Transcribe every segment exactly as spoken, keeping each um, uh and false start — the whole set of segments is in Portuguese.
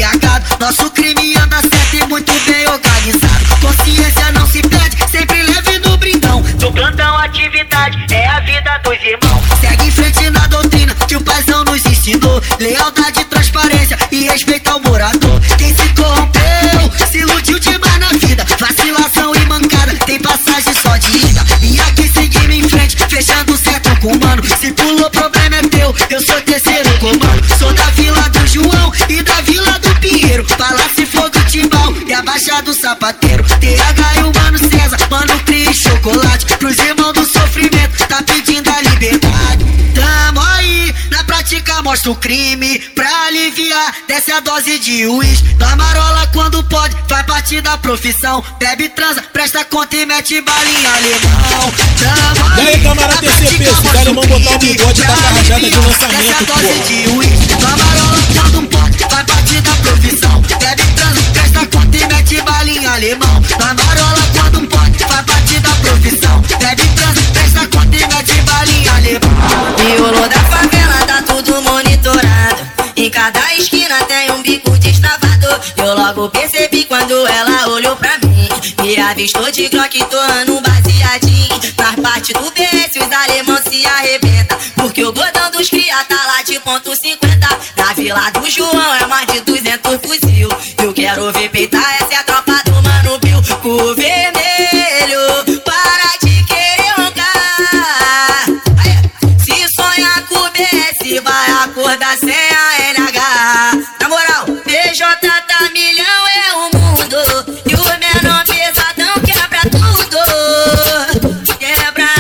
embriagado. Nosso crime anda certo e muito bem organizado. Consciência não se perde, sempre leve no brindão. No plantão atividade é a vida dos irmãos. Segue em frente na doutrina que o paizão nos ensinou. Lealdade, transparência e respeito ao morador. Quem se corrompeu, se iludiu demais na vida. Vacilação e mancada, tem passagem só de ida. E aqui seguimos em frente, fechando certo com o mano. Se pulou, problema é teu, eu sou terceiro comando. Sou da Vila do João e da Vila do Pinheiro. Palácio Flor do Timbal e a Baixa do Sapateiro. T H e o Mano César, Mano Cris, chocolate. Pros irmãos do sofrimento, tá pedindo a liberdade. Tamo aí, na prática mostra o crime. Pra aliviar, desce a dose de uísque. Na marola quando pode, faz parte da profissão. Bebe, transa, presta conta e mete balinha alemão. Tamo aí, e aí, camarada T C P, se o alemão botar o bigode, tá carregada de lançamento, pô. Na marola quando pode, faz parte da profissão. Bebe, transa, presta conta e mete balinha alemão. Na marola quando pode, faz parte da profissão. Bebe, transa, presta conta e mete balinha alemão. Miolo da favela tá tudo monitorado. Em cada esquina tem um bico destavado. Eu logo percebi quando ela olhou pra mim. Me avistou de Glock toando um baseadinho. Na parte do B S os alemão se arrebenta. Porque o gordão dos cria tá lá de ponto cinquenta. Na Vila do João é mais de duzentos fuzil. Eu quero ver peitar, essa é a tropa do Mano Bill. Com vermelho, para de querer roncar. Se sonhar com o B S, vai acordar sem a N H. Na moral, P J tá milhão, é o mundo. E o menor pesadão quebra tudo. Quebra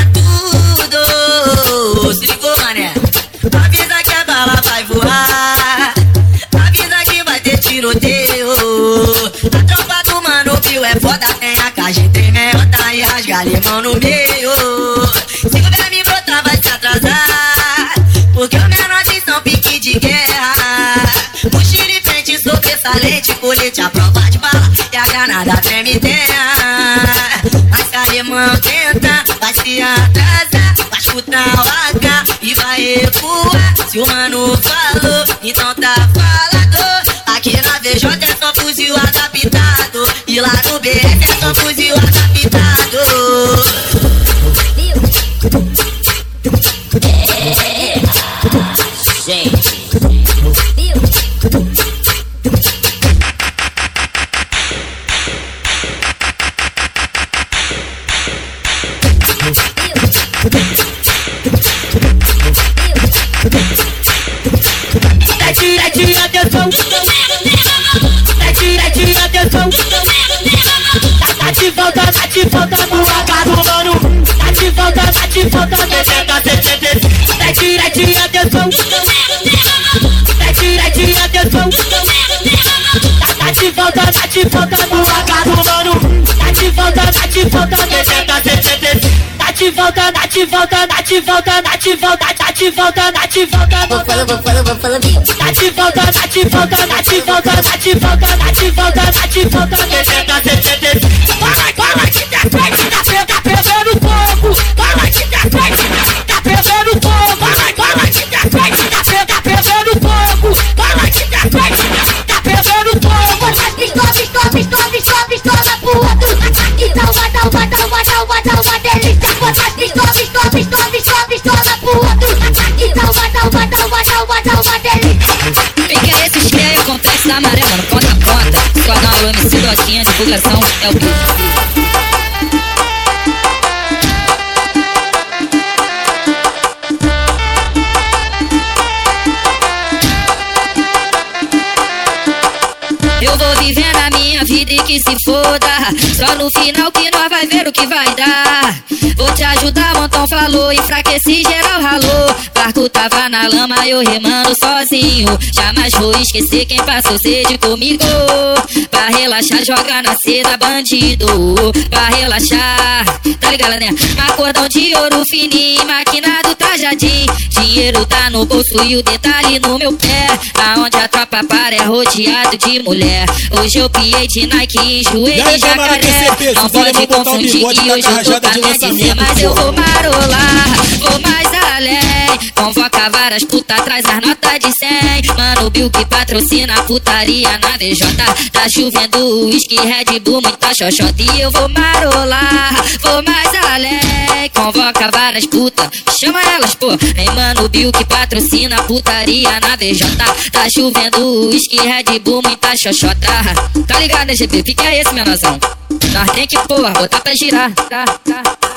tudo. Se ligou, mané? Avisa que a bala vai voar. Avisa que vai ter tiroteio. A tropa do Mano Bill é foda, tem a caixa entre meiota e rasga limão no meio. Se o velho me brotar vai se atrasar, porque o menor tem são pique de guerra. Mochila e frente, sobressalente, colete à prova de bala e a granada treme terra. Mas se alemão tenta, vai se atrasar, vai escutar o A K e vai recuar. Se o mano falou, então tá falado. Aqui na V J é só fuzil adaptado, e lá no B S é só fuzil adaptado. Gente, Preste atenção, preste atenção. Tá te faltando, tá te faltando a casa, mano. Tá te faltando, tá te faltando sessenta, sessenta. Preste atenção, preste atenção. Tá te faltando, tá te faltando a casa, mano. Tá te faltando, tá te faltando sessenta, sessenta. Tá te faltando, tá te faltando, tá te faltando, tá te faltando, tá te faltando, tá te faltando. vou falando, vou falando, vou falando. Tá te faltando, tá te faltando, tá te faltando, tá te faltando, tá te faltando, tá te faltando sessenta, sessenta. Fala, fala que tá frente, tá pegando fogo. Fala que tá frente, tá pegando fogo. Fala, fala que tá frente, tá pegando fogo. Fala que tá frente, tá pegando fogo. Pistola, pistola, pistola, pistola, pistola pro outro. Aqui dá uma, dá uma, dá uma, dá uma, dá uma delícia. Pistola, pistola, pistola, pistola, pistola pro outro. Aqui dá uma, dá uma, dá uma, dá uma, dá uma delícia. Fica esse cheio, acontece na maré, mano, ponta a ponta. Esquadrão, M C, dotinha, divulgação, é o que. Eu vou vivendo a minha vida e que se foda. Só no final que nós vai ver o que vai dar. Vou te ajudar, montão falou. Enfraqueci, geral ralou. Barco tava na lama, eu remando sozinho. Jamais vou esquecer quem passou sede comigo. Pra relaxar, joga na seda, bandido. Pra relaxar, tá ligado, né? Acordão de ouro fininho, maquinado trajadinho. Dinheiro tá no bolso e o detalhe no meu pé. Aonde a tropa para é rodeado de mulher. mulher. Hoje eu piei de Nike e enjoei de jacaré. Não pode confundir que hoje eu tô com a D C, mas eu vou marolar, vou mais além. Convoca várias putas, traz as notas de cem. Mano Bill que patrocina a putaria na V J. Tá chovendo whisky, Red Bull, muita xoxota. E eu vou marolar, vou mais além. Convoca várias putas, chama elas, pô. Ei, Mano Bill que patrocina a putaria na V J. Tá chovendo whisky, Red Bull, muita xoxota. Tá ligado, né, G P? Que que é esse, menorzão? Nós tem que, porra, botar pra girar. Tá, tá.